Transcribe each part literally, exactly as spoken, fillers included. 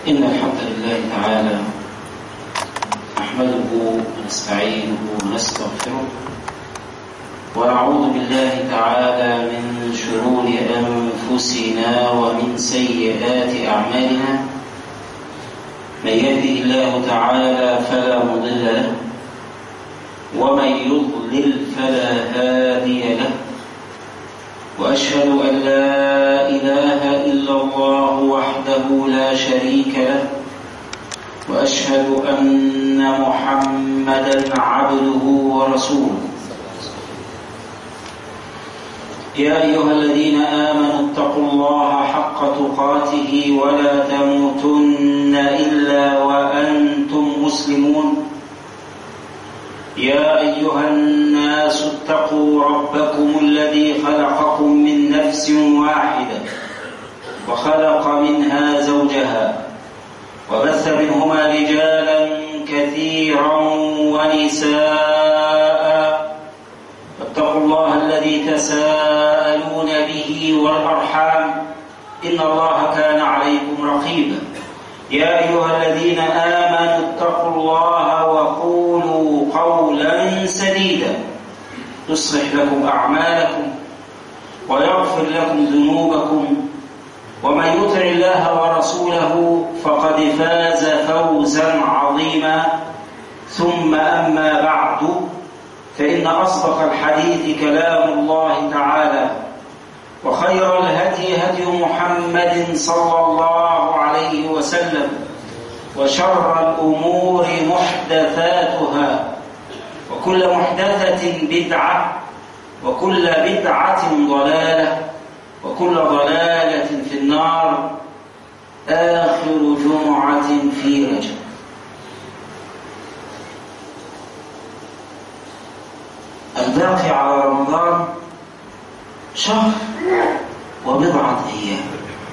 إن الحمد لله تعالى نحمده ونستعينه ونستغفره ونعوذ بالله تعالى من شرور أنفسنا ومن سيئات أعمالنا. من يهده الله تعالى فلا مضل له ومن يضلل فلا هادي له، وأشهد أن لا إله إلا الله وحده لا شريك له، وأشهد أن محمدًا عبده ورسوله. يا أيها الذين آمنوا اتقوا الله حق تقاته ولا تموتن إلا وأنتم مسلمون. يا أيها الناس اتقوا ربكم الذي خلقكم من نفس واحدة وخلق منها زوجها وبث منهما رجالا كثيرا ونساء، واتقوا الله الذي تساءلون به والأرحام إن الله كان عليكم رقيبا. يا أيها الذين آمنوا اتقوا الله وقولوا قولا سديدا يصلح لكم أعمالكم ويغفر لكم ذنوبكم، ومن يطع الله ورسوله فقد فاز فوزا عظيما. ثم أما بعد، فإن أصدق الحديث كلام الله تعالى، وخير الهدي هدي محمد صلى الله عليه وسلم، وشر الأمور محدثاتها، وكل محدثة بدعة، وكل بدعة ضلالة، وكل ضلالة في النار. آخر جمعة في رجب. الباقي على رمضان شهر وبضعة أيام.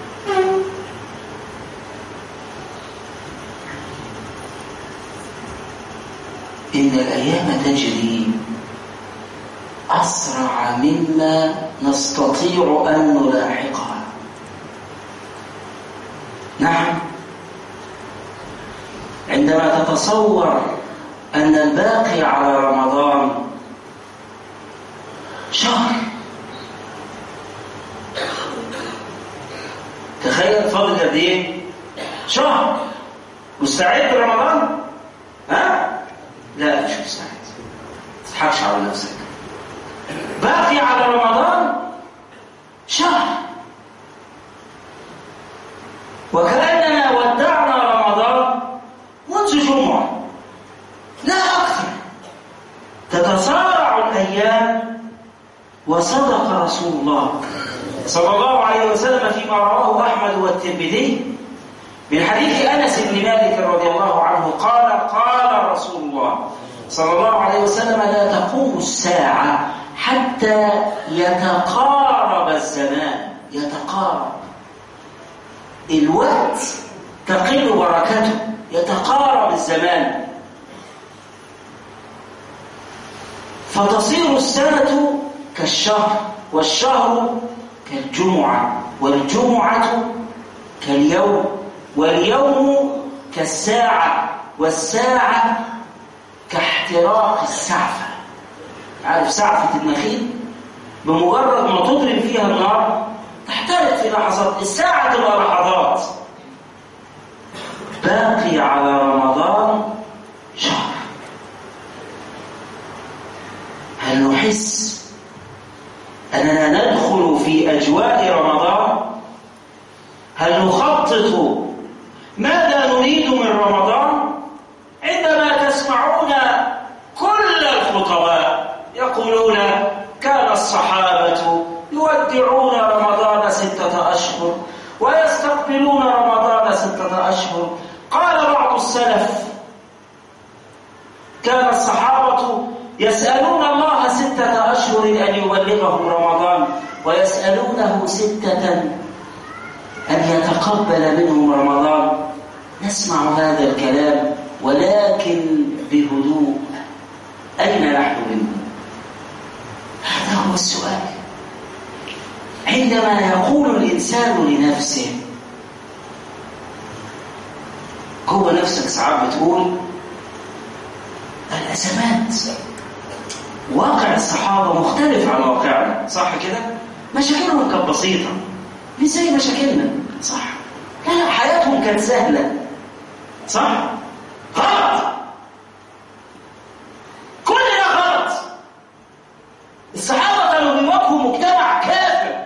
إن الأيام تجري أسرع مما نستطيع أن نلاحقها. نعم، عندما تتصور أن الباقي على رمضان شهر، تخيل فاضل قد ايه؟ شهر. مستعد لرمضان؟ ها؟ لا مش مستعد، ما تضحكش على نفسك. باقي على رمضان شهر، وكأننا ودعنا رمضان منذ جمعة، لا أكثر. تتصارع الأيام. وصدق رسول الله صلى الله عليه وسلم فيما رواه أحمد والترمذي من حديث أنس بن مالك رضي الله عنه قال: قال رسول الله صلى الله عليه وسلم: لا تقوم الساعة حتى يتقارب الزمان. يتقارب الوقت، تقل بركته، يتقارب الزمان، فتصير السنة كالشهر، والشهر كالجمعة، والجمعة كاليوم، واليوم كالساعة، والساعة كاحتراق السعفة. عارف سعفة النخيل؟ بمجرد ما تضرب فيها النار تحترق في لحظات. الساعة تبقى لحظات. باقي على رمضان شهر. هل نحس أننا ندخل في أجواء رمضان؟ هل نخطط ماذا نريد من رمضان؟ عندما تسمعون كل الخطباء يقولون: كان الصحابة يودعون رمضان ستة أشهر ويستقبلون رمضان ستة أشهر. قال بعض السلف: كان الصحابة يسألون الله ستة أشهر أن يبلغهم رمضان، ويسألونه ستة أن يتقبل منهم رمضان. نسمع هذا الكلام ولكن بهدوء. أين نحن منه؟ هذا هو السؤال. عندما يقول الإنسان لنفسه: جوه نفسك ساعات بتقول الأزمات واقع الصحابة مختلف عن واقعنا، صح كده؟ مشاكلهم كانت بسيطة مش زي مشاكلنا، صح؟ لا لا، حياتهم كانت سهلة، صح؟ غلط، كل ده غلط. الصحابة كانوا بيواجهوا مجتمع كافر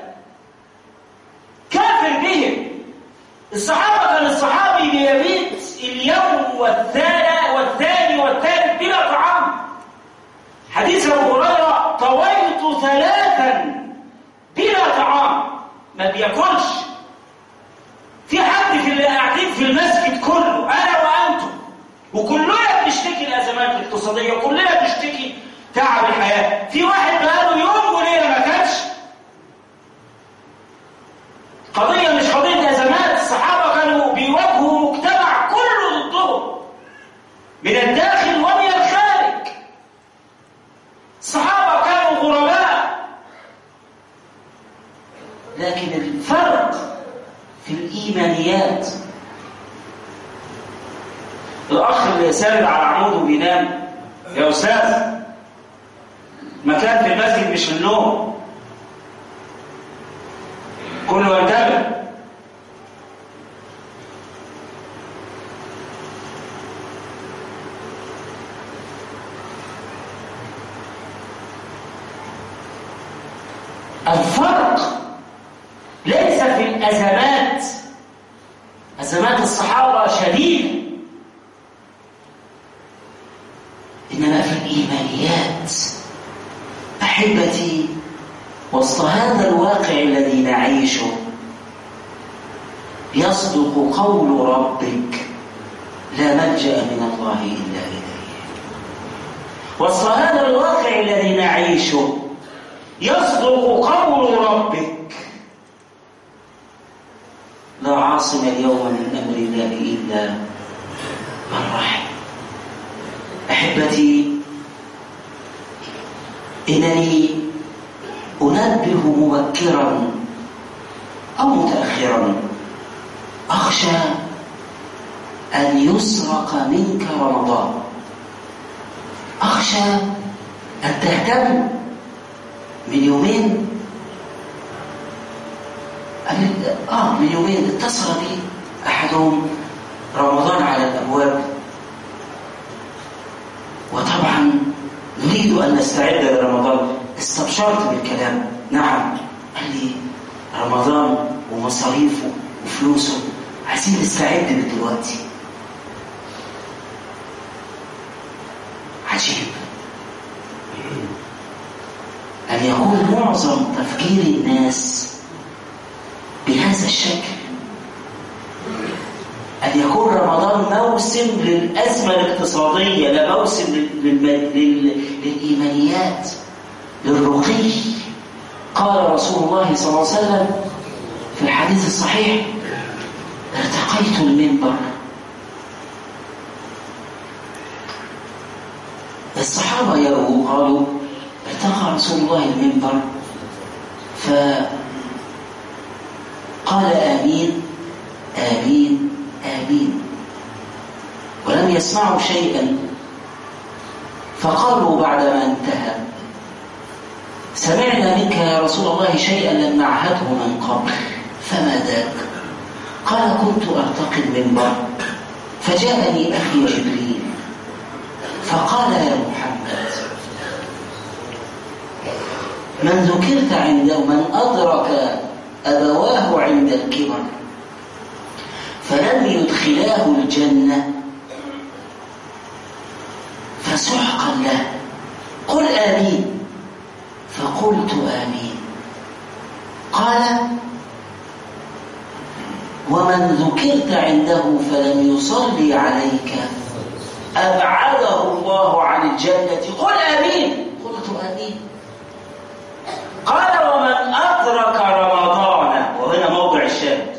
كافر بهم. الصحابة كان الصحابي بيبيت اليوم والثاني والثاني والثالث بلا طعام. حديث أبو هريرة طويت ثلاثا بلا طعام، ما بياكلش. في حد في اللي قاعدين في المسجد كله أنا وأنتم وكلنا بنشتكي الأزمات الاقتصادية وكلنا بنشتكي تعب الحياة. في واحد بقاله يوم وليلة ما كانش. قضية مش قضية أزمات. الصحابة كانوا بيواجهوا مجتمع كله ضدهم من الداخل ومن الخارج. الصحابة كانوا غرباء، لكن الفرق في الإيمانيات. الأخ اللي سارد على عموده وبينام، يا أستاذ مكان في المسجد مش النوم، كله ينتبه. الفرق ليس في الأزمات، أزمات الصحابة شديدة، إنما في الإيمانيات. أحبتي، وسط هذا الواقع الذي نعيشه يصدق قول ربك لا ملجأ من الله إلا إليه. وسط هذا الواقع الذي نعيشه يصدق قول ربك لا عاصم اليوم من أمر الله إلا من رحم. أحبتي، إنني أنبه مبكرا أو متأخرا، أخشى أن يسرق منك رمضان، أخشى أن تهتم. من يومين آه من يومين اتصل بي أحدهم، رمضان على الأبواب، وطبعا نريد أن نستعد لرمضان. استبشرت بالكلام، نعم. قال لي رمضان ومصاريفه وفلوسه، عايزين نستعد من دلوقتي. عجيب أن يكون معظم تفكير الناس بهذا الشكل، أن يكون رمضان موسم للأزمة الاقتصادية، لا موسم للإيمانيات، للرقي. قال رسول الله صلى الله عليه وسلم في الحديث الصحيح: ارتقيت المنبر. الصحابة يروا قالوا ارتقى رسول الله المنبر، فقال آمين آمين آمين، ولم يسمعوا شيئا. فقالوا بعدما انتهى: سمعنا منك يا رسول الله شيئا لم نعهده من قبل، فما ذاك؟ قال: كنت أرتقي المنبر فجاءني أخي جبريل فقال: يا محمد، من ذكرت عنده، من أدرك أبواه عند الكبر فلم يدخلاه الجنة فسحقا له، قل آمين. فقلت آمين. قال: ومن ذكرت عنده فلم يصلي عليك أبعده الله عن الجنة، قل آمين. قلت آمين. قال: ومن أدرك رمضان، وهنا موضع الشاهد.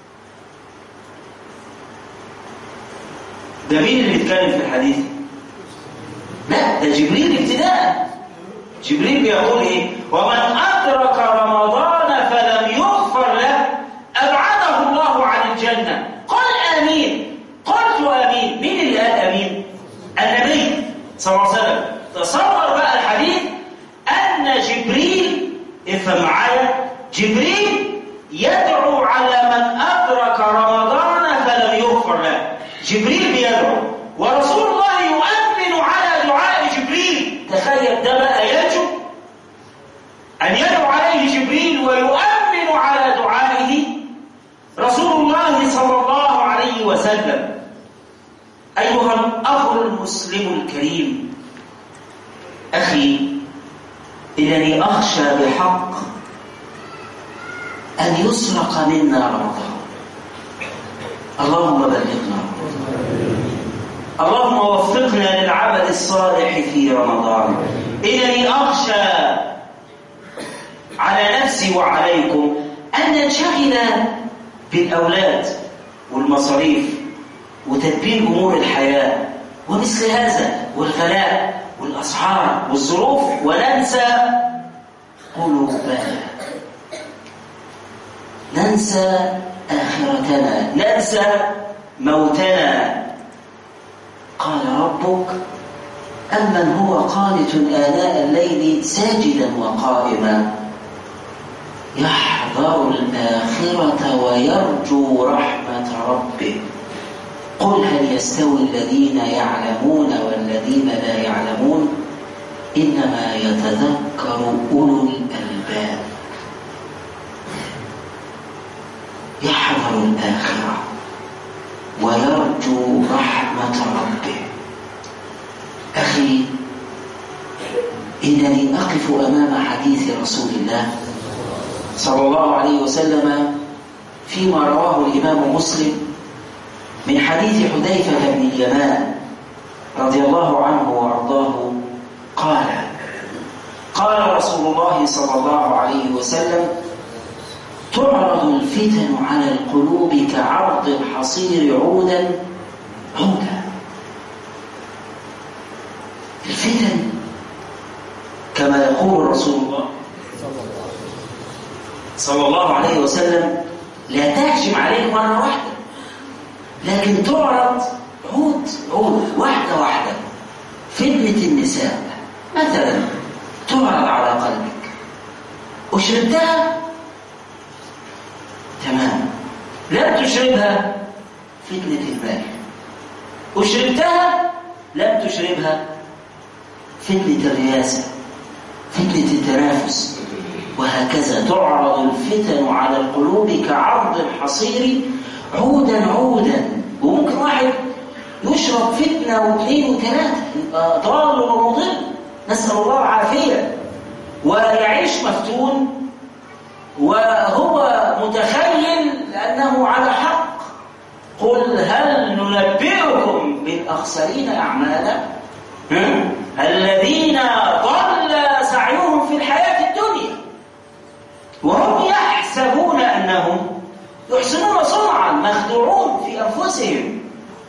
ده مين اللي بيتكلم في الحديث؟ لا، ده جبريل ابتداء. جبريل بيقول ايه؟ ومن أدرك رمضان فلم يغفر له أبعده الله عن الجنة، قل آمين. قلت جبريل بيدعو ورسول الله يؤمن على دعاء جبريل. تخيل ده بقى يجب أن يدعو عليه جبريل ويؤمن على دعائه رسول الله صلى الله عليه وسلم. أيها الأخ المسلم الكريم، أخي إنني أخشى بحق أن يسرق منا رمضان. اللهم بلغنا، اللهم وفقنا للعمل الصالح في رمضان. إنني أخشى على نفسي وعليكم أن ننشغل بالأولاد والمصاريف وتدبير أمور الحياة ومثل هذا والغلاء والأسعار والظروف، وننسى قلوبنا، ننسى آخرتنا، ننسى موتنا. قال ربك: أمن هو قانت آناء الليل ساجدا وقائما يحذر الآخرة ويرجو رحمة ربه قل هل يستوي الذين يعلمون والذين لا يعلمون إنما يتذكر أولو الألباب. يحذر الآخرة ويرجو رحمة ربه. أخي، إنني أقف أمام حديث رسول الله صلى الله عليه وسلم فيما رواه الإمام مسلم من حديث حذيفة بن اليمان رضي الله عنه وأرضاه قال: قال رسول الله صلى الله عليه وسلم: تعرض الفتن على القلوب كعرض الحصير عودا عودا. الفتن كما يقول رسول الله صلى الله عليه وسلم لا تهجم عليك مرة واحدة، لكن تعرض عود عود واحدة واحدة. فتنة النساء مثلا تعرض على قلبك، أشربتها تمام، لم تشربها فتنة المال، أشربتها لم تشربها فتنة الرياسة، فتنة التنافس، وهكذا تعرض الفتن على القلوب كعرض الحصير عودا عودا. وممكن واحد يشرب فتنة واثنين وثلاثة يبقى ضال ومضل، نسأل الله العافية، ويعيش مفتون وهو متخيل أنه على حق. قل هل ننبئكم بالأخسرين أعمالا الذين ضل سعيهم في الحياة الدنيا وهم يحسبون أنهم يحسنون صنعا مخدوعون في أنفسهم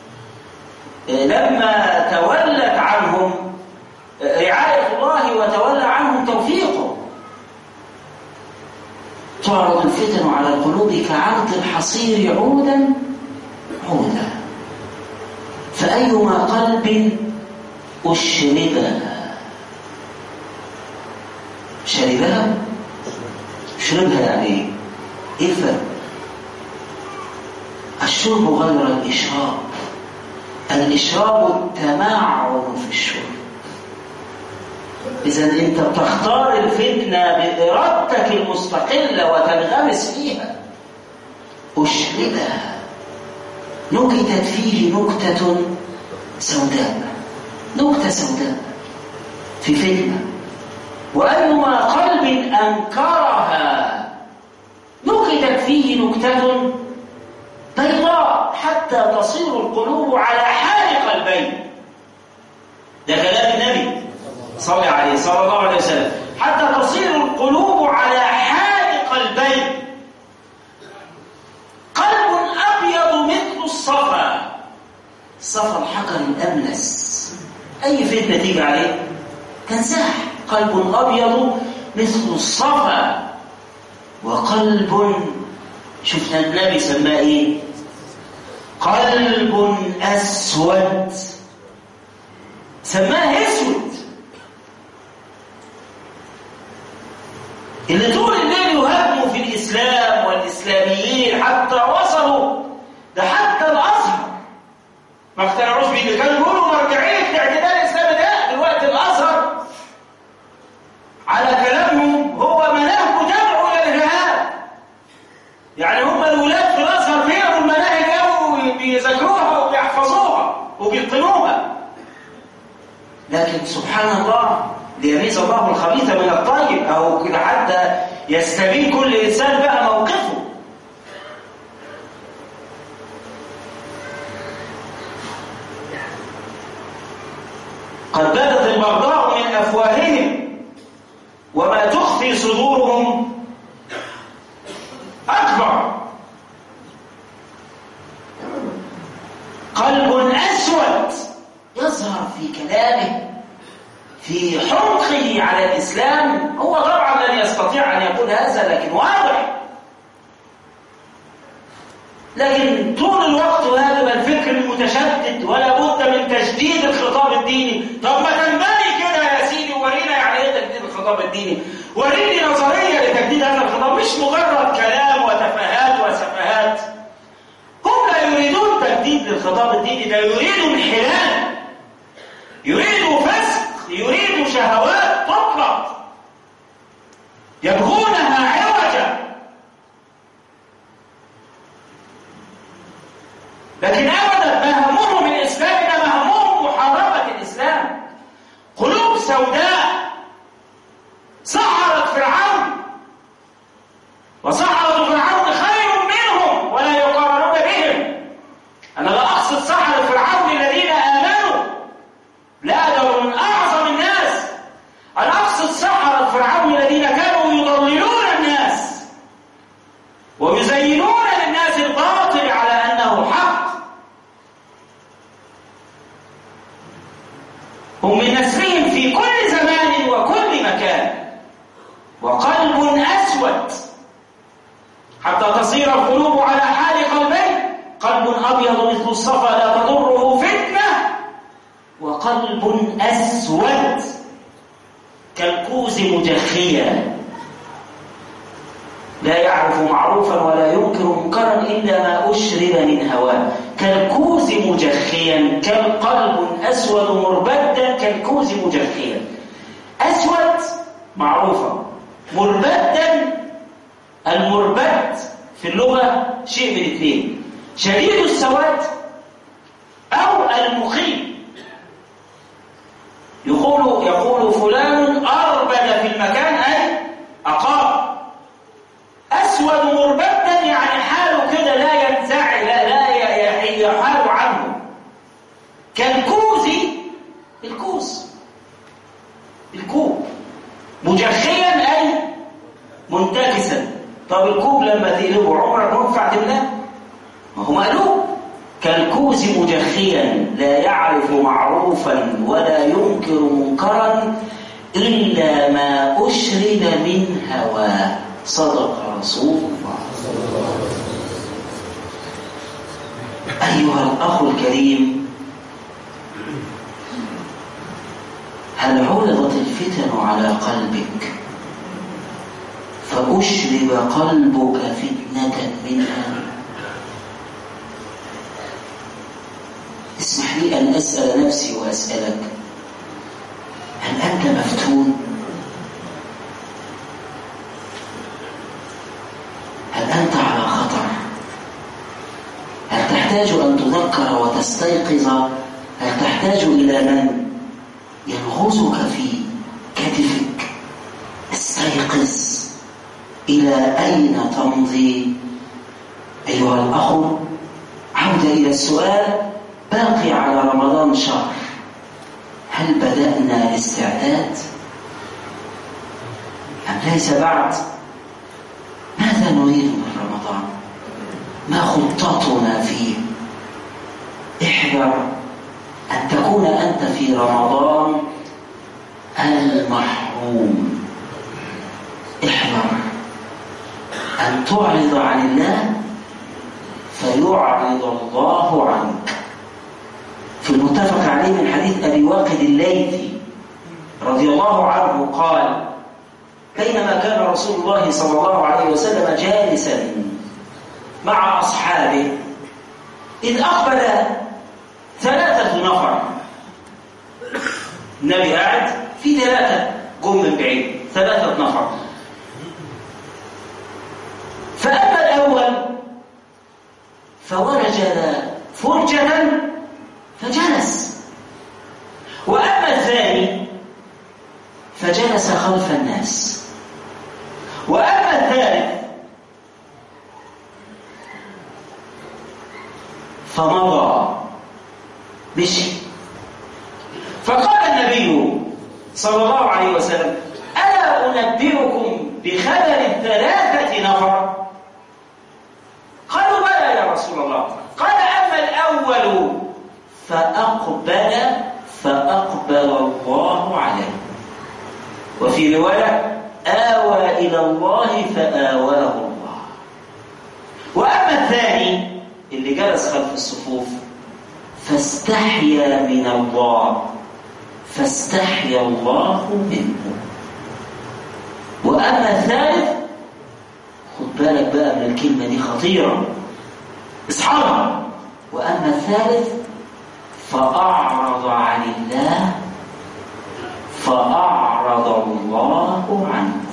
لما تولت عنهم رعاية الله وتولى عنهم توفيقه. تعرض الفتن على القلوب كعرض الحصير عودا عودا، فأيما قلب أشربها شربها شربها يعني إيه الفرق؟ الشرب غير الإشراب. الإشراب التمعن في الشرب. إذا أنت بتختار الفتنة بإرادتك المستقلة وتنغمس فيها. أشربها، نكتت فيه نكتة سوداء، نكتة سوداء في فتنة. وأيما قلب أنكرها نكتت فيه نكتة بيضاء حتى تصير القلوب على حال قلبين. ده كلام النبي صلى عليه صلى الله عليه وسلم، حتى تصير القلوب على حال قلبين. قلب أبيض مثل الصفا، الصفا الحجر الأملس، أي فتنة تيجي عليه تنزاح. قلب أبيض مثل الصفا، وقلب شفنا النبي سماه إيه؟ قلب أسود، سماه أسود. اللي طول الليل يهاجموا في الإسلام والإسلاميين حتى وصلوا ده حتى الأزهر لكن سبحان الله ليميز الله الخبيث من الطيب، أو كده حتى يستبين كل إنسان بقى موقفه. قد بدت البغضاء من أفواههم وما تخفي صدورهم أكبر. قلب أسود يظهر في كلامه في حمقه على الإسلام. هو طبعا لن يستطيع أن يقول هذا، لكن واضح. لكن طول الوقت هذا الفكر المتشدد، ولا بد من تجديد الخطاب الديني. طب ما تنبني كده يا سيدي وورينا يعني ايه تجديد الخطاب الديني، وريني نظريه لتجديد هذا الخطاب، مش مجرد كلام وتفاهات وسفاهات. هم لا يريدون تجديد للخطاب الديني، ده يريدوا انحلال، يريدوا فسق، يريدوا شهوات تطلق، يبغونها عوجا. لكن أبدا ما همهم الإسلام، إنما همهم محاربة الإسلام. قلوب سوداء سحرت فرعون، وسحرة فرعون خير منهم ولا يقارنون بهم. أنا لا أقصد سحرة فرعون الذين آمنوا، لا دول من أعظم الناس. أنا أقصد سحرة فرعون الذين كانوا يضللون الناس ويزينون للناس الباطل على أنه حق. هم من نسلهم في كل زمان وكل مكان. وقلب أسود حتى تصير القلوب على حال قلبين، قلب أبيض مثل الصفا لا تضره فتنة، وقلب أسود كالكوز مجخيا لا يعرف معروفا ولا ينكر منكرا إلا ما أشرب من هواه. كالكوز مجخيا، كالقلب أسود مربدا كالكوز مجخيا. أسود معروفة، مربدا، المربد في اللغة شيء من اثنين: شديد السواد أو المخيم. يقول يقول فلان أربد في المكان أي أقام. أسود مربدا يعني حاله كده لا ينزعج، لا, لا يحال عنه. كالكوز، الكوز الكوب. مجخيا أي منتكسا. طب الكوب لما تقلبه عمرك ينفع تملاه؟ ما هو مقلوب. كالكوز مجخيا لا يعرف معروفا ولا ينكر منكرا إلا ما أشرب من هواه. صدق رسول الله. أيها الأخ الكريم، هل عرضت الفتن على قلبك فأشرب قلبك فتنة منها؟ اسمح لي أن أسأل نفسي وأسألك: هل أنت مفتون؟ هل أنت على خطر؟ هل تحتاج أن تذكر وتستيقظ؟ هل تحتاج إلى من ينغزك في كتفك؟ استيقظ، إلى أين تمضي؟ أيها الأخ، عودة إلى السؤال. باقي على رمضان شهر، هل بدأنا الاستعداد أم ليس بعد؟ ماذا نريد من رمضان؟ ما خطتنا فيه؟ احذر أن تكون أنت في رمضان المحروم. احذر أن تعرض عن الله فيعرض الله عنك. في المتفق عليه من حديث أبي واقد الليثي رضي الله عنه قال: بينما كان رسول الله صلى الله عليه وسلم جالسا مع أصحابه إذ أقبل ثلاثة نفر. النبي قاعد في ثلاثة قم من بعيد، ثلاثة نفر. فأما الأول فوجد فرجة فجلس، وأما الثاني فجلس خلف الناس. وأما الثالث فمضى مشي. فقال النبي صلى الله عليه وسلم: ألا أنبئكم بخبر الثلاثة نفر؟ قالوا: بلى يا رسول الله. قال: أما الأول فأقبل فأقبل الله عليه. وفي رواية: آوى إلى الله فآواه الله. وأما الثاني اللي جلس خلف الصفوف فاستحيا من الله فاستحيا الله منه. وأما الثالث، خد بالك بقى من الكلمة دي خطيرة، اصحابها. وأما الثالث فأعرض عن الله فأعرض الله عنه.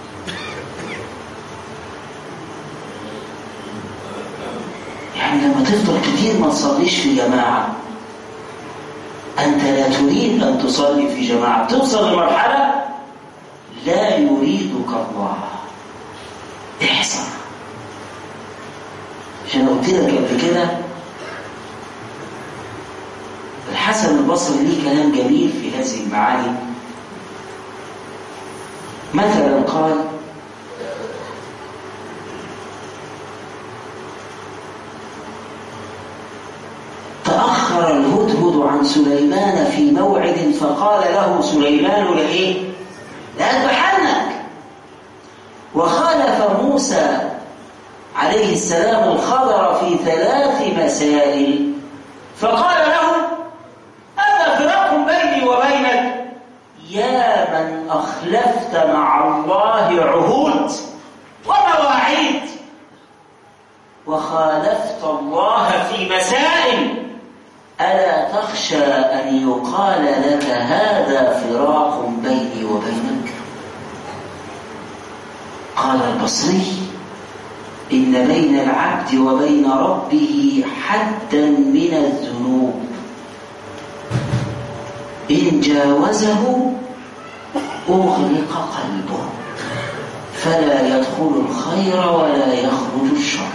يعني لما تفضل كتير ما تصليش في جماعة، أنت لا تريد أن تصلي في جماعة، توصل لمرحلة لا يريدك الله. احذر. عشان قلت لك قبل كده الحسن البصري ليه كلام جميل في هذه المعاني. مثلا قال: تأخر الهدهد عن سليمان في موعد فقال له سليمان: لإيه؟ لأذبحنك. وخالف موسى عليه السلام الخضر في ثلاث مسائل فقال له: هذا فراق بيني وبينك. يا من أخلفت مع الله عهود ومواعيد وخالفت الله في مسائل، ألا تخشى أن يقال لك هذا فراق بيني وبينك؟ قال البصري: إن بين العبد وبين ربه حدا من الذنوب، إن جاوزه أغلق قلبه فلا يدخل الخير ولا يخرج الشر.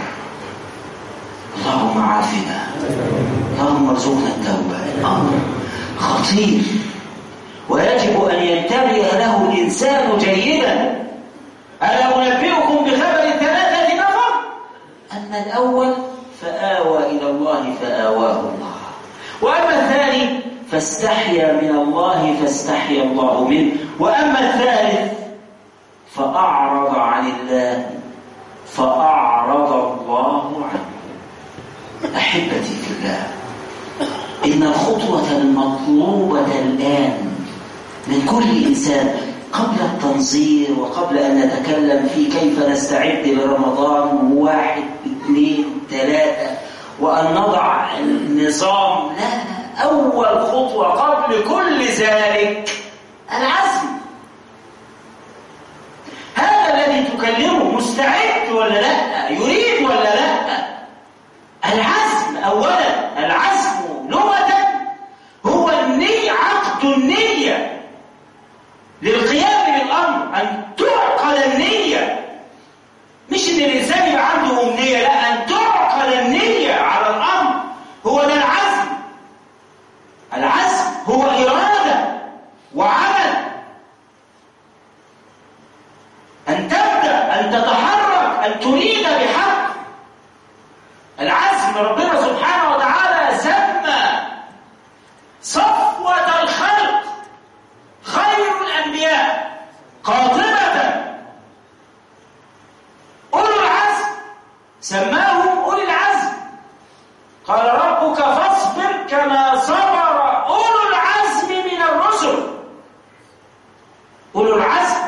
اللهم عافنا، اللهم ارزقنا التوبة. الأمر خطير ويجب أن ينتبه له الإنسان جيدا. ألا أنبئكم بخبر ثلاثة نفر؟ أما الأول فآوى إلى الله فآواه الله، وأما الثاني فاستحيا من الله فاستحيا الله منه، وأما الثالث فأعرض عن الله فأعرض الله عنه. أحبتي في الله، إن الخطوة المطلوبة الآن من كل إنسان قبل التنظير وقبل أن نتكلم في كيف نستعد لرمضان واحد اثنين ثلاثة وأن نضع النظام، لا، أول خطوة قبل كل ذلك العزم. هذا الذي تكلمه مستعد ولا لا؟ يريد ولا لا؟ العزم أولا. العزم لغة هو النية، عقد النية للقيام بالأمر، أن تعقل النية، مش إن الإنسان يبقى عنده أمنية، لا، أن تعقل النية على الأمر. هو ده العزم. العزم هو إرادة وعمل، أن تبدأ، أن تتحرك، أن تريد بحق. العزم ربنا سبحانه وتعالى سمى صفوة الخلق خير الأنبياء قاطبة أولو العزم، سماهم أولي العزم. قال ربك فاصبر كما صبر أولو العزم من الرسل. أولو العزم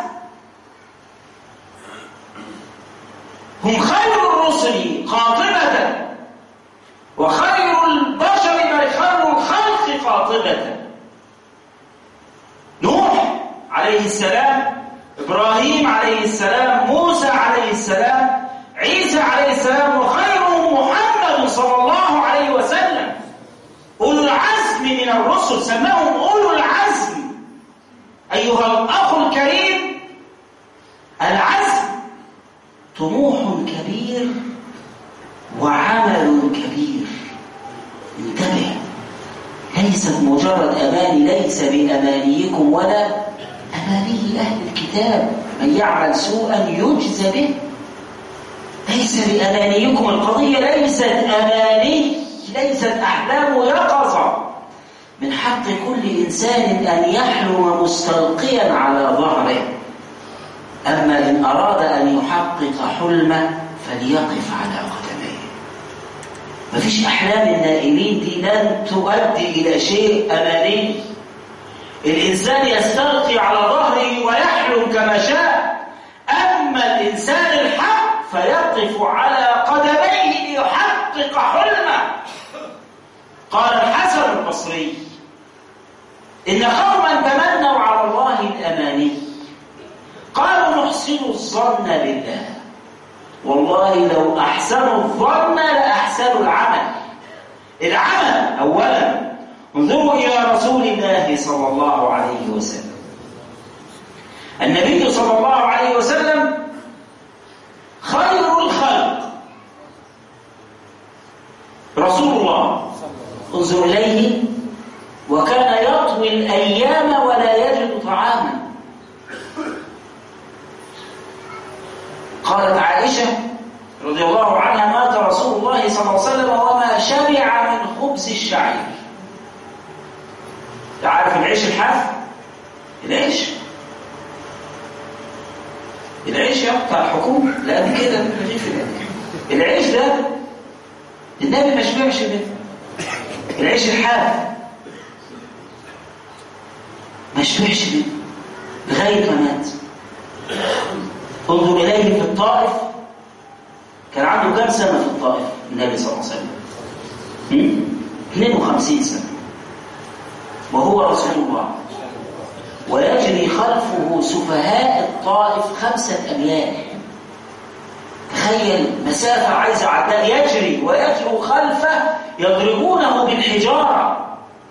هم خير الرسل قاطبة، وخير البشر خير الخلق قاطبة. نوح عليه السلام، إبراهيم عليه السلام، موسى عليه السلام، عيسى عليه السلام، وخيرهم محمد صلى الله عليه وسلم. أولو العزم من الرسل سماهم أولو العزم. أيها الأخ طموح كبير وعمل كبير. انتبه، ليست مجرد أماني، ليس بأمانيكم ولا أماني أهل الكتاب، من يعمل سوءا يجزى به. ليس بأمانيكم، القضية ليست أماني، ليست أحلام يقظة. من حق كل إنسان أن يحلم مستلقيا على ظهره، أما إن أراد أن يحقق حلمه فليقف على قدميه. مفيش أحلام النائمين دي لن تؤدي إلى شيء أماني. الإنسان يستلقي على ظهره ويحلم كما شاء، أما الإنسان الحق فيقف على قدميه ليحقق حلمه. قال الحسن البصري: إن قوما تمنوا على الله الأماني، قالوا نحسن الظن بالله، والله لو أحسنوا الظن لأحسنوا العمل. العمل أولا، انظروا إلى رسول الله صلى الله عليه وسلم. النبي صلى الله عليه وسلم خير الخلق، رسول الله، انظر إليه، وكان يطوي الأيام ولا يجد طعاما. قالت عائشة رضي الله عنها: مات رسول الله صلى الله عليه وسلم وما شبع من خبز الشعير. تعرف العيش الحاف؟ العيش العيش يقطع الحكومة، لا دي كده العيش ده النبي ما شبعش منه. العيش الحاف ما شبعش منه لغاية ما مات. انظر إليه في الطائف، كان عنده كم سنة في الطائف النبي صلى الله عليه وسلم؟ اثنين وخمسين سنة، وهو رسول الله، ويجري خلفه سفهاء الطائف خمسة أميال. تخيل مسافة عايزة عداء، يجري ويجروا خلفه يضربونه بالحجارة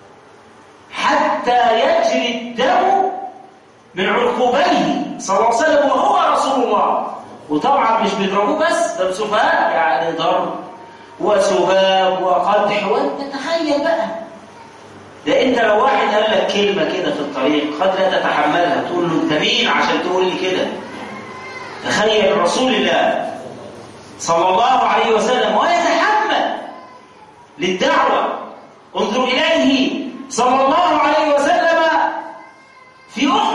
حتى يجري الدم من عرقوبيه صلى الله عليه وسلم وهو رسول الله. وطبعا مش بيضربوه بس، ده سفهاء، يعني ضرب وسباب وقدح. وانت تخيل بقى، ده انت لو واحد قال لك كلمة كده في الطريق قد لا تتحملها، تقول له انت مين عشان تقول لي كده؟ تخيل رسول الله صلى الله عليه وسلم ويتحمل للدعوة. انظر إليه صلى الله عليه وسلم في أحد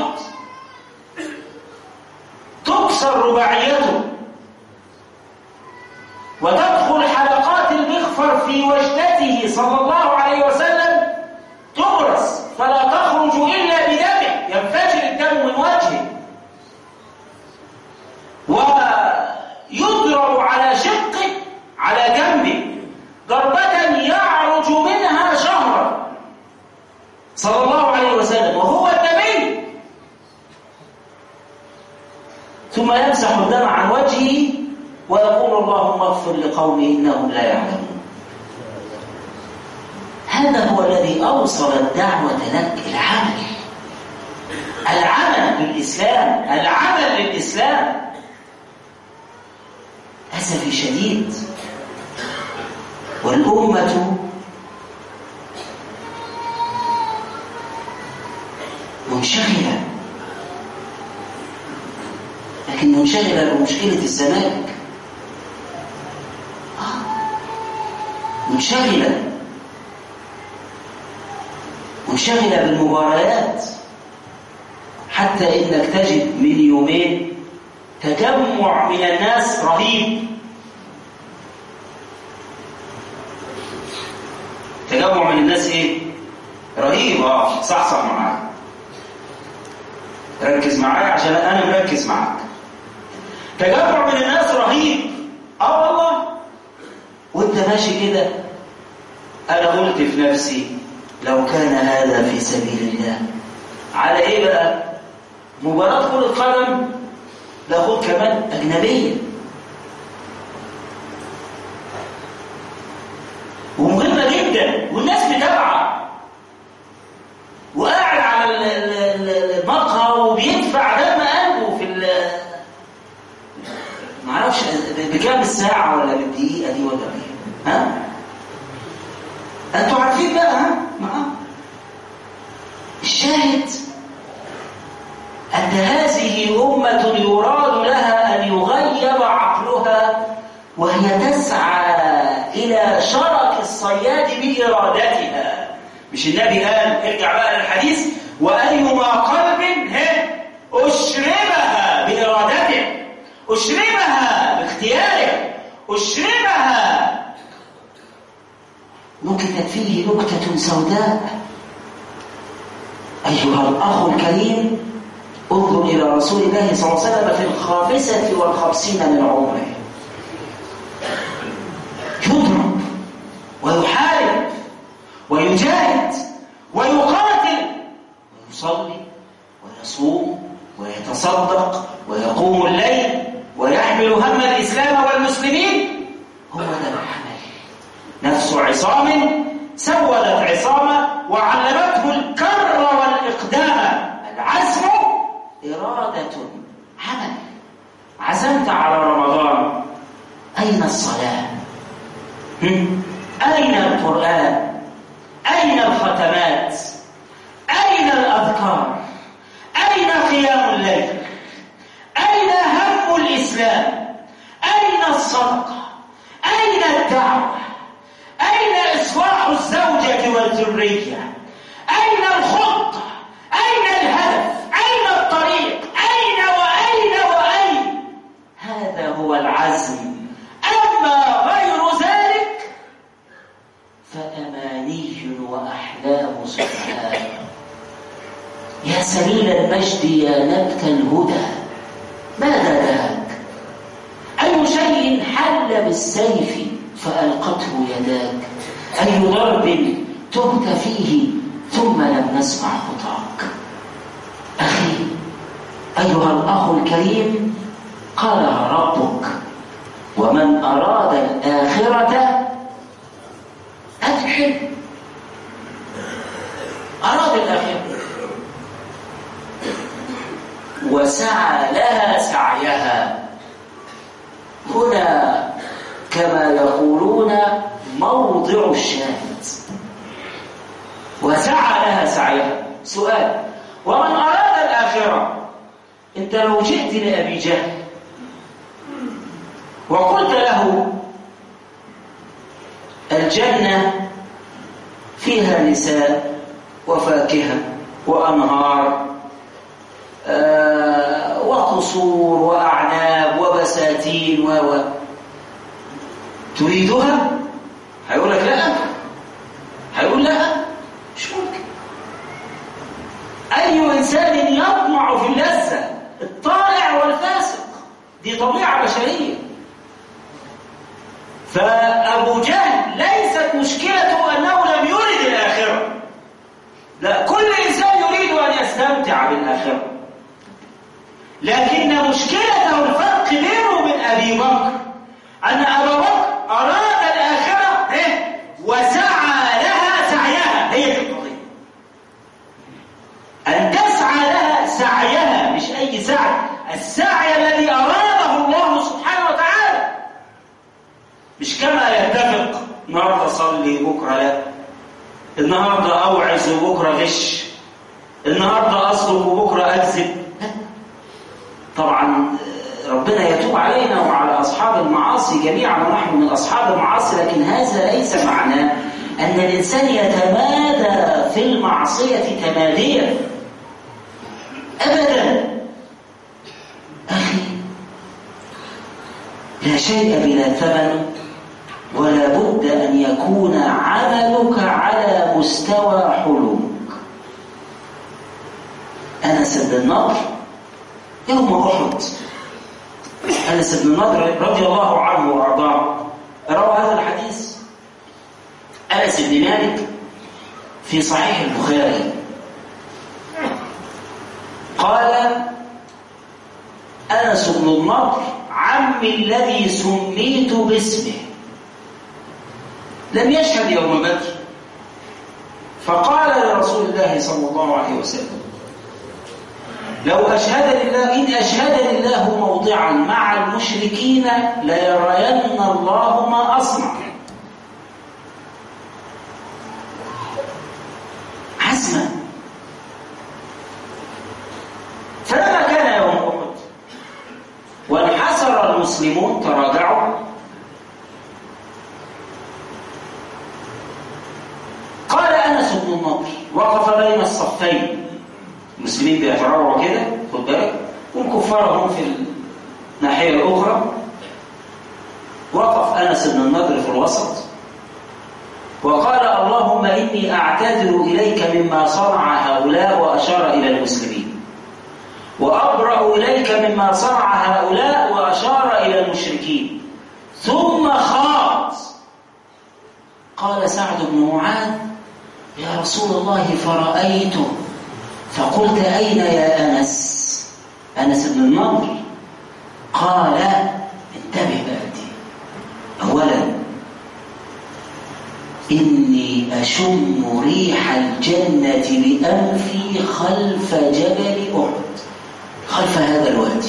تكسر رباعيته وتدخل حلقات المغفر في وجنته صلى الله عليه وسلم تبرز فلا تخرج إلا بدمه، ينفجر الدم من وجهه، ويضرب على شقه على جنبه ضربة يعرج منها شهرا صلى الله عليه وسلم وهو النبي، ثم يمسح الدم عن وجهه ويقول اللهم اغفر لقومي إنهم لا يعلمون. هذا هو الذي أوصل الدعوة لك، العمل العمل للإسلام، العمل للإسلام. أسف شديد، والأمة منشغلة، لكن منشغلة بمشكلة الزمالك، منشغلة منشغلة بالمباريات، حتى إنك تجد من يومين تجمع من الناس رهيب. تجمع من الناس ايه؟ رهيب. اه صح صح معايا، ركز معايا عشان انا مركز معاك. تجمع من الناس رهيب، اه والله. وانت ماشي كده، انا قلت في نفسي لو كان هذا في سبيل الله، على ايه بقى؟ مباراة كرة قدم، لا خد كمان أجنبية ومهمة جدا، والناس متابعة، وقاعد على المقهى وبيدفع دم قلبه في معرفش بكام الساعة ولا بالدقيقة دي ولا بيه؟ ها؟ أنتوا عارفين بقى ها؟ ما الشاهد أن هذه أمة يراد لها أن يغيب عقلها وهي تسعى إلى شرك الصياد بإرادتها. مش النبي قال ارجع بقى للحديث وأيما قلب أشربها بإرادته، أشربها باختياره، أشربها. نكتت فيه نكتة سوداء. أيها الأخ الكريم، انظر إلى رسول الله صلى الله عليه وسلم في الخامسة والخمسين من عمره يضرب ويحارب ويجاهد ويقاتل ويصلي ويصوم ويتصدق ويقوم الليل ويحمل هم الإسلام والمسلمين. هو ده الحمل. نفس عصام سودت عصامة وعلمته الكر والإقدام. العزم إرادة، عمل. عزمت على رمضان، أين الصلاة؟ أين القرآن؟ أين الختمات؟ أين الأذكار؟ أين قيام الليل؟ أين هم الإسلام؟ أين الصدقة؟ أين الدعوة؟ أين إصلاح الزوجة والذرية؟ أين الخطة؟ أين الهدف؟ أين الطريق؟ أين وأين وأين؟ هذا هو العزم. أما غير ذلك فأماني وأحلام سفهاء. يا سبيل المجد يا نبت الهدى، ماذا دهاك؟ أي شيء حل بالسيف فألقته يداك؟ أي ضرب تهت فيه ثم لم نسمع خطاك؟ أخي أيها الأخ الكريم، قالها ربك: ومن أراد الآخرة أدخل. أراد الآخرة وسعى لها سعيها. هنا كما يقولون موضع الشاهد. وسعى لها سعيها. سؤال: ومن أراد الآخرة، أنت لو جئت لأبي جهل وقلت له الجنة فيها نساء وفاكهة وأنهار آه وقصور وأعناب وبساتين و تريدها؟ هيقول لك لا. هيقول لا، مش ممكن. أي إنسان يطمع في اللذة، الطالع والفاسق، دي طبيعة بشرية. فأبو جهل ليست مشكلته أنه لم يرد الآخرة، لا، كل إنسان يريد أن يستمتع بالآخرة، لكن مشكلته الفرق بينه وبين أبي بكر أن أبا بكر أراد الآخرة إيه؟ وسعى لها سعيها. هي دي القضية، أن تسعى لها سعيها، مش أي سعي، السعي الذي أراده الله سبحانه وتعالى، مش كما يتفق النهارده صلي بكره لا، النهارده اوعظ وبكره غش، النهارده اصدق وبكره اكذب. طبعا ربنا يتوب علينا وعلى اصحاب المعاصي جميعا، ونحن من اصحاب المعاصي، لكن هذا ليس معناه ان الانسان يتمادى في المعصيه تماديا ابدا. اخي، لا شيء بلا ثمن، ولا بد أن يكون عملك على مستوى حلمك. أنس بن النضر يوم أحد، أنس بن النضر رضي الله عنه وأرضاه روى هذا الحديث. أنس بن مالك في صحيح البخاري قال: أنس بن النضر عمي الذي سميت باسمه لم يشهد يوم بدر، فقال لرسول الله صلى الله عليه وسلم: لو أشهدني الله إن أشهدني الله موضعا مع المشركين ليرين الله ما أصنع. عزما. فلما كان يوم أحد وانحسر المسلمون تراجعوا، قال أنس بن النضر وقف بين الصفين، المسلمين بيتراجعوا كده خد بالك، والكفار هم في الناحية الأخرى، وقف أنس بن النضر في الوسط وقال اللهم إني أعتذر إليك مما صنع هؤلاء، وأشار إلى المسلمين، وأبرأ إليك مما صنع هؤلاء، وأشار إلى المشركين، ثم خاض. قال سعد بن معاذ يا رسول الله فرأيته فقلت أين يا أنس؟ أنس بن النضر قال انتبه بأدي، أولا إني أشم ريح الجنة بأنفي خلف جبل أحد، خلف هذا الوادي.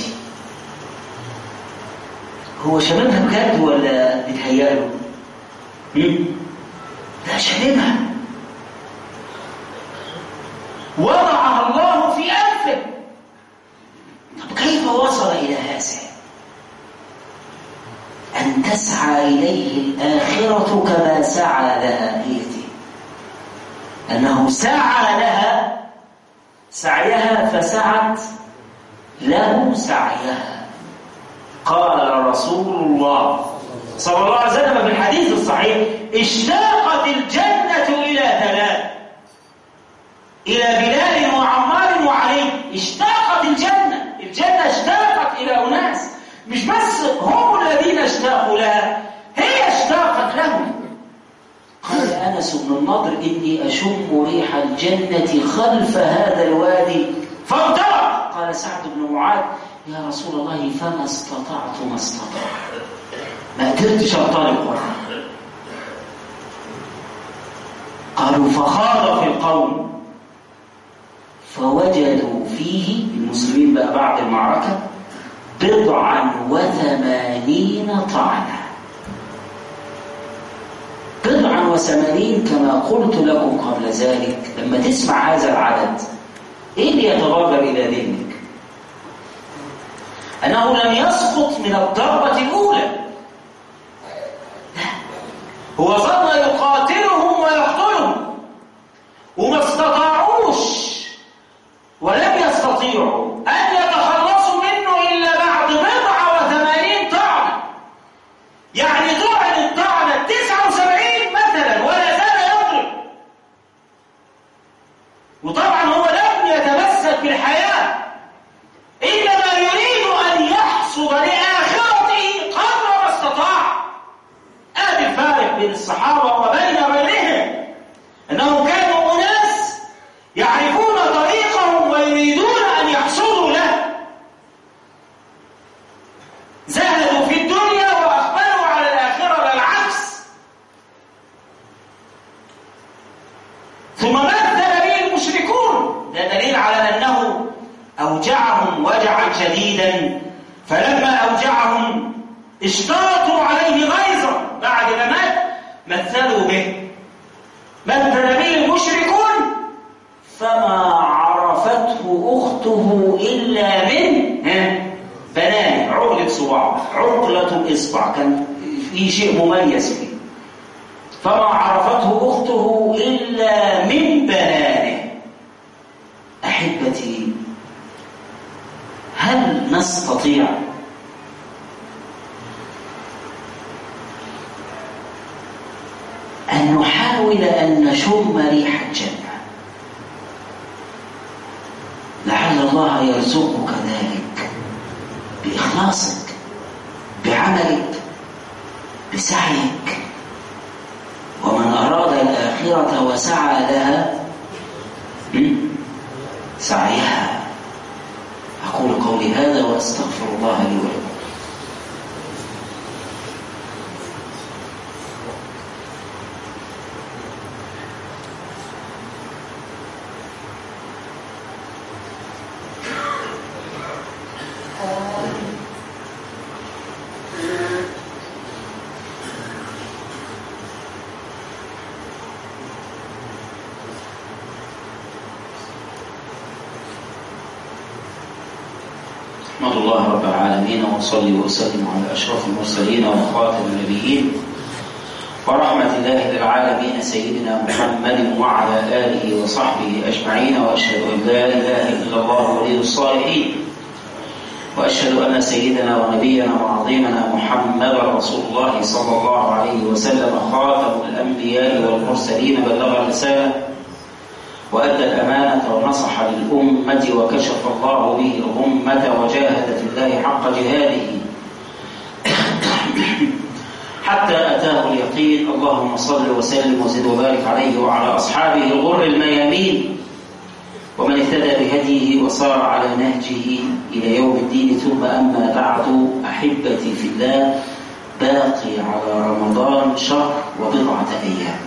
هو شممها بجد ولا بيتهيأله؟ لا شممها، وضعها الله في أنفه. طب كيف وصل إلى هذا؟ أن تسعى إليه الآخرة كما سعى لها هي دي، أنه سعى لها سعيها فسعت له سعيها. قال رسول الله صلى الله عليه وسلم في الحديث الصحيح اشتاقت الجنة إلى ثلاث، إلى بلال وعمار وعلي. اشتاقت الجنة، الجنة اشتاقت إلى أناس، مش بس هم الذين اشتاقوا لها، هي اشتاقت لهم. قال أنس بن النضر إني أشم ريح الجنة خلف هذا الوادي فانطلق. قال سعد بن معاذ يا رسول الله فما استطعت ما استطعت، ما قدرتش أنطلق وراه. قالوا فخاض في القوم فوجدوا فيه المسلمين بقى بعد المعركة بضعا وثمانين طعنة، بضعا وثمانين كما قلت لكم قبل ذلك. لما تسمع هذا العدد ايه اللي يتبادر الى ذهنك؟ انه لم يسقط من الضربة الاولى، هو ظل يقاتلهم ويقتلهم وما استطاعوش ولم يستطيعوا أن يتخلصوا منه إلا بعد بضعة وثمانين طعنة. يعني طعن الطعنة تسعة وسبعين مثلا ولا زال يضرب، وطبعا هو لم يتمسك بالحياة، إنما يريد أن يحصد لآخرته قدر ما استطاع. آدي الفارق بين الصحابة وبين غيرهم، أنهم كانوا أناس يعرفون طريقهم ويريدون أن يحصلوا له، زهدوا في الدنيا وأقبلوا على الآخرة لا العكس. ثم مثل به المشركون، ده دليل على أنه أوجعهم وجعا شديدا، فلما أوجعهم اشتاطوا عليه غيظا بعد ما مات مثلوا به. مثل به المشركون فما عرفته أخته إلا من بنانه، عقلة صباع، عقلة الإصبع كان في شيء مميز فيه. فما عرفته أخته إلا من بنانه. أحبتي، هل نستطيع أن نحاول أن نشم ريح الجنة؟ لعل الله يرزقك ذلك بإخلاصك، بعملك، بسعيك. ومن أراد الآخرة وسعى لها سعيها. أقول قولي هذا وأستغفر الله لي ولكم. أحمد الله رب العالمين وأصلي وأسلم على أشرف المرسلين وخاتم النبيين ورحمة الله للعالمين سيدنا محمد وعلى آله وصحبه أجمعين، وأشهد أن لا إله إلا الله ولي الصالحين، وأشهد أن سيدنا ونبينا وعظيمنا محمد رسول الله صلى الله عليه وسلم خاتم الأنبياء والمرسلين، بلغ الرسالة وأدى الأمانة ونصح للأمة وكشف الله به الغمة وجاهد في الله حق جهاده حتى أتاه اليقين. اللهم صل وسلم وزد وبارك عليه وعلى أصحابه الغر الميامين ومن اهتدى بهديه وصار على نهجه إلى يوم الدين. ثم أما بعد، أحبتي في الله، باقي على رمضان شهر وبضعة أيام،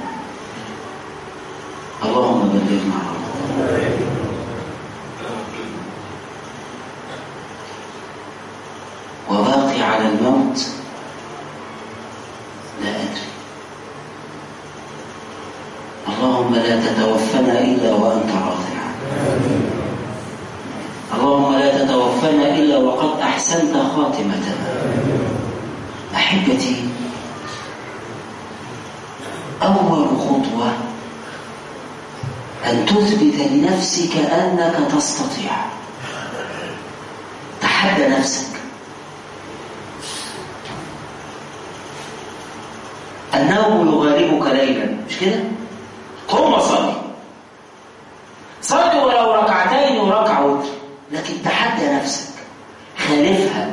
اللهم بلغنا رمضان. وباقي على الموت لا أدري. اللهم لا تتوفنا إلا وأنت راض عنا، اللهم لا تتوفنا إلا وقد أحسنت خاتمتنا. أحبتي، أول خطوة أن تثبت لنفسك أنك تستطيع. تحدى نفسك. النوم يغالبك ليلا، مش كده؟ قم وصلي، صلي ولو ركعتين وركعة وتر، لكن تحدى نفسك، خالفها.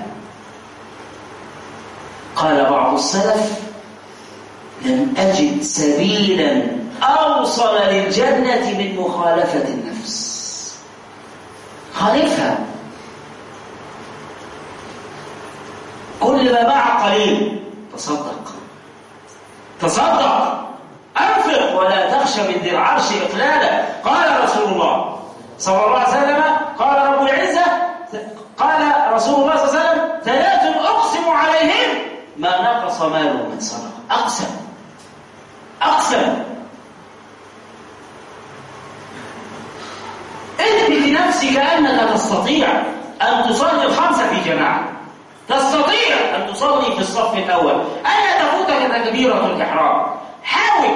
قال بعض السلف: لم أجد سبيلا أوصل للجنة من مخالفة النفس. خالفها. كل ما معك قليل، تصدق تصدق، أنفق ولا تخشى من ذي العرش إقلالا. قال رسول الله صلى الله عليه وسلم، قال رب العزة، قال رسول الله صلى الله عليه وسلم: ثلاث أقسم عليهم ما نقص مال من صدقة. أقسم أقسم اثبت لنفسك أنك تستطيع أن تصلي الخمسة في جماعة، تستطيع أن تصلي في الصف الأول، ألا تفوتك تكبيرة الإحرام. حاول.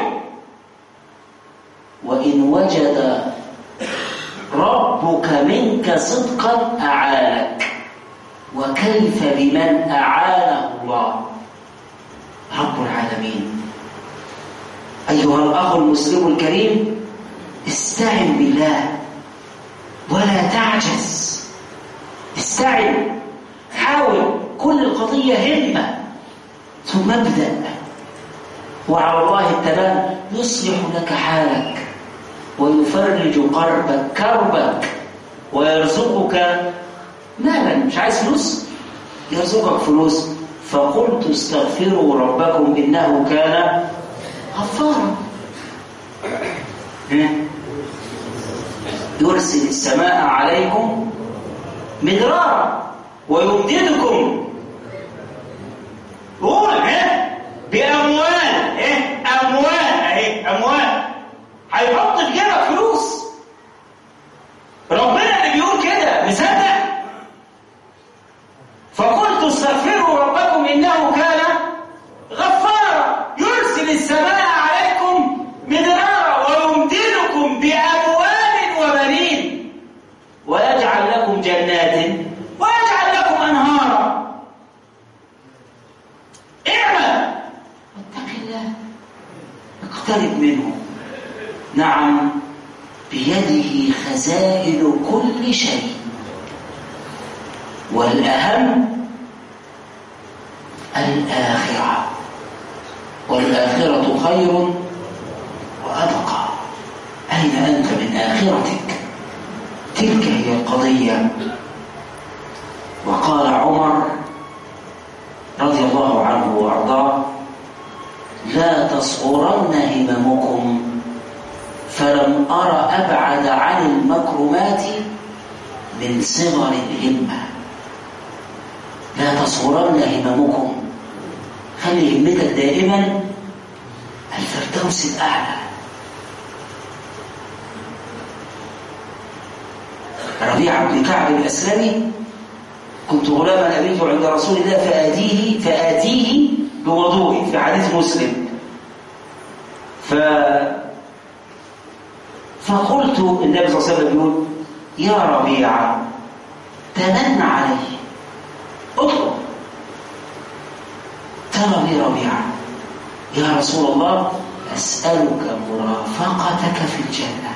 وإن وجد ربك منك صدقا أعانك، وكيف بمن أعانه الله رب العالمين. أيها الأخ المسلم الكريم، استعن بالله ولا تعجز. استعن، حاول. كل القضية همة، ثم ابدأ، وعلى الله التمام يصلح لك حالك ويفرج قربك كربك ويرزقك مالا. مش عايز فلوس؟ يرزقك فلوس. فقلت استغفروا ربكم إنه كان غفارا. يرسل السماء عليكم مدرارا ويمددكم، قول ها، بأموال. ايه أموال؟ اهي أموال. هيحط في جيبك فلوس. ربنا اللي بيقول كده، مصدق؟ فقلت استغفروا ربكم إنه كان غفارا يرسل السماء عليكم مدرارا ويمددكم بأموال وبنين ويجعل لكم جنات ويجعل لكم أنهارا. اعمل واتق الله، اقترب منه. نعم، بيده خزائن كل شيء، والأهم الآخرة، والآخرة خير وأبقى. أين أنت من آخرتك؟ تلك هي القضية. وقال عمر رضي الله عنه وأرضاه: لا تصغرن هممكم، فلم أر أبعد عن المكرمات من صغر الهمة. لا تصغرن هممكم، خلي همتك دائما الفردوس الأعلى. ربيعة بن كعب الأسلمي كنت غلاما أبيت عند رسول الله فآتيه فآتيه بوضوء في حديث مسلم. ف فقلت النبي صلى الله عليه وسلم يقول يا ربيعة تمن علي اطلب. ترى لي ربيعة يا رسول الله أسألك مرافقتك في الجنة.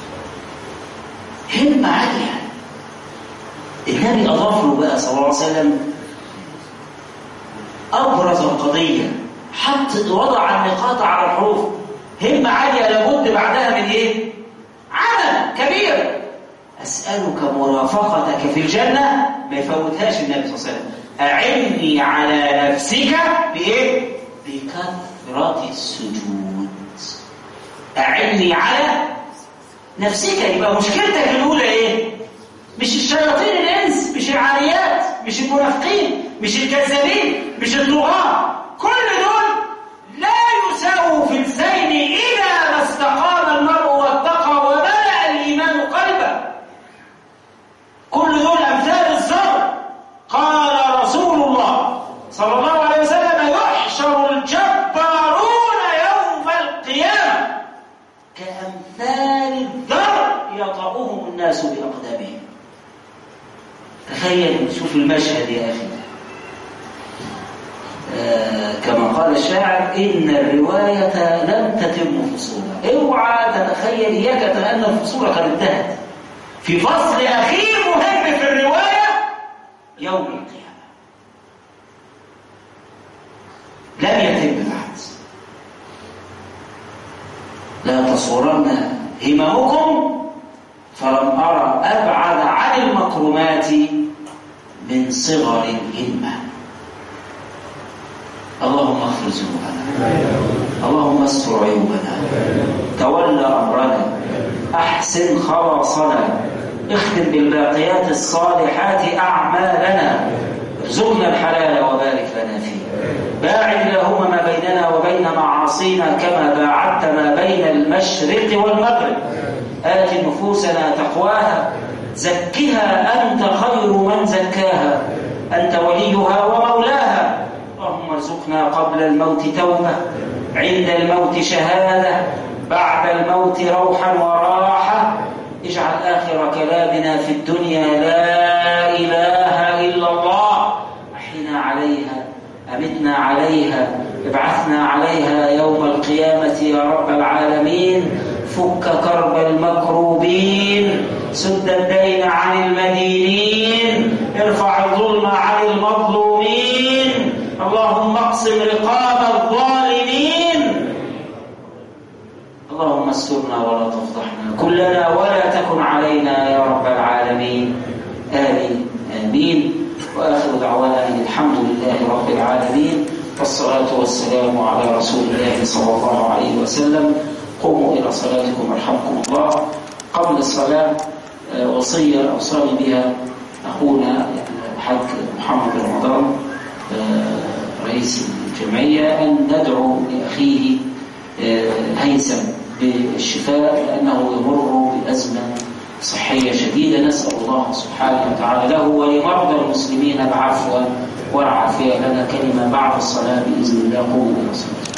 همة عالية. النبي أضاف له بقى صلى الله عليه وسلم أبرز القضية، حط وضع النقاط على الحروف. همة عالية لابد بعدها من إيه؟ عمل كبير. أسألك مرافقتك في الجنة، ما يفوتهاش النبي صلى الله عليه وسلم. أعني على نفسك بإيه؟ بكثرة السجود. أعني على نفسك. يبقى مشكلتك الأولى إيه؟ مش الشياطين الإنس، مش العاريات، مش المنافقين، مش الكذابين، مش الطغاة. كل دول لا يساووا في الزين إذا ما استقام المرء واتقى وملأ الإيمان قلبه. كل دول أمثال الزر. قال رسول الله صلى الله عليه وسلم يحشر الجبارون يوم القيامة كأمثال الذر يطأهم الناس بأقدامهم. تخيل، شوف المشهد يا أخي. آه كما قال الشاعر إن الرواية لم تتم فصولها. اوعى تتخيل إياك أن الفصول قد انتهت. في فصل أخير مهم في الرواية يوم القيامة لم يتم بعد. لا تصورن هممكم فلم أرى أبعد عن المكرمات من صغر الهمة. اللهم اغفر ذنوبنا، اللهم استر عيوبنا، تولى أمرنا، أحسن خلاصنا، اختم بالباقيات الصالحات أعمالنا، ارزقنا الحلال وبارك لنا فيه. باعد اللهم ما بيننا وبين معاصينا كما باعدت ما بين المشرق والمغرب. آت نفوسنا تقواها، زكها أنت خير من زكاها، أنت وليها ومولاها. اللهم ارزقنا قبل الموت توبة، عند الموت شهادة، بعد الموت روحا وراحة. اجعل آخر كلامنا في الدنيا لا إله إلا الله. أحينا عليها، أمتنا عليها، ابعثنا عليها يوم القيامة يا رب العالمين. فك كرب المكروبين، سد الدين عن المدينين، ارفع الظلم عن المظلومين. اللهم اقسم رقاب الظالمين. اللهم استرنا ولا تفضحنا، كلنا ولا تكن علينا يا رب العالمين. آمين آمين. وآخر دعوانا أن الحمد لله رب العالمين، والصلاة والسلام على رسول الله صلى الله عليه وسلم. قوموا إلى صلاتكم رحمكم الله. قبل الصلاة وصية أوصاني بها أخونا الحاج محمد رمضان رئيس الجمعية أن ندعو لأخيه هيثم بالشفاء، لأنه يمر بأزمة صحية شديدة. نسأل الله سبحانه وتعالى له ولمرضى المسلمين العفو والعافية. لنا كلمة بعد الصلاة بإذن الله. قوموا إلى صلاتكم.